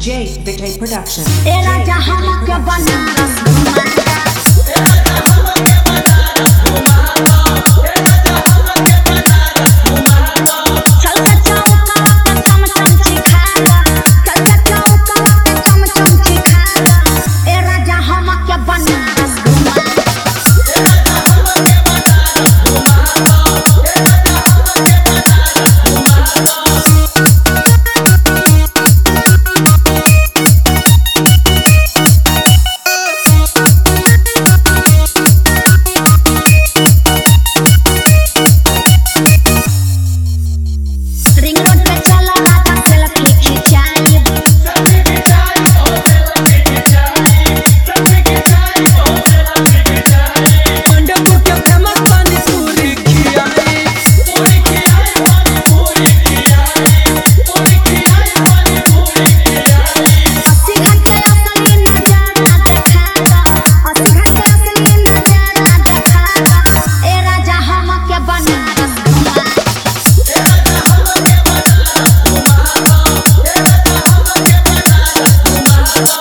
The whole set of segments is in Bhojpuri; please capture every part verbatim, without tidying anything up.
J Vijay Production. ए राजा हमके बनारस घुमाता, ए राजा हमके बनारस घुमाता, ए राजा हमके बनारस घुमाता। चल के चौका पे चमचम चिखावा, चल के चौका पे चमचम चिखावा। ए राजा हमके बनारस घुमाता, ए राजा हमके बनारस घुमाता, ए राजा हमके बनारस घुमाता। रिंग रोड पे चला राजा सेल्फी खिंचाई, सेल्फी खिंचाई ओ सेल्फी खिंचाई, सेल्फी खिंचाई ओ सेल्फी खिंचाई। अंडरपुर के फेमस पानी पूरी खियाई, पूरी खियाई पानी पूरी खियाई, पूरी खियाई पानी पूरी खियाई। अस्सी घंटे असली नजारा दिखाता, अस्सी घंटे असली नजारा दिखाता। ए राजा हमके बनारस घुमाता, ए राजा हमके बनारस घुमाता, ए राजा हमके बनारस घुमाता।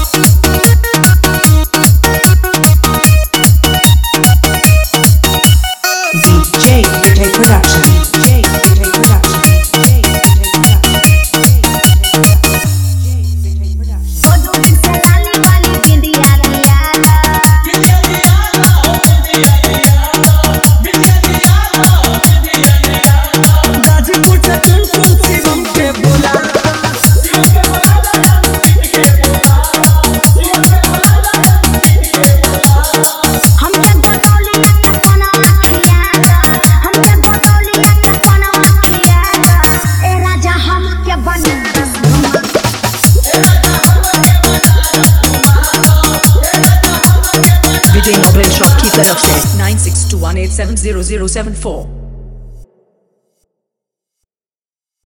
D J Vijay Production. D J Vijay Production. D J Vijay Production. Sonu दिन से लाली वाली बिंदिया दियाला, बिंदिया दियाला ओ बिंदिया दियाला, बिंदिया दियाला ओ बिंदिया दियाला। गाजीपुर से चुन चुन शिवम के बुलाता, शिव के बुलाला शिव के बुलाला, शिव के बुलाला शिव के बुलाला। हमके गोटोलिया के पनवा खियाता, हमके गोटोलिया के पनवा खियाता। ए राजा हमके बनारस घुमाता, ए राजा हमके बनारस घुमाता, ए राजा हमके Banaras. Vijay Mobile Shop Keeper of nine six two one eight seven zero zero seven four.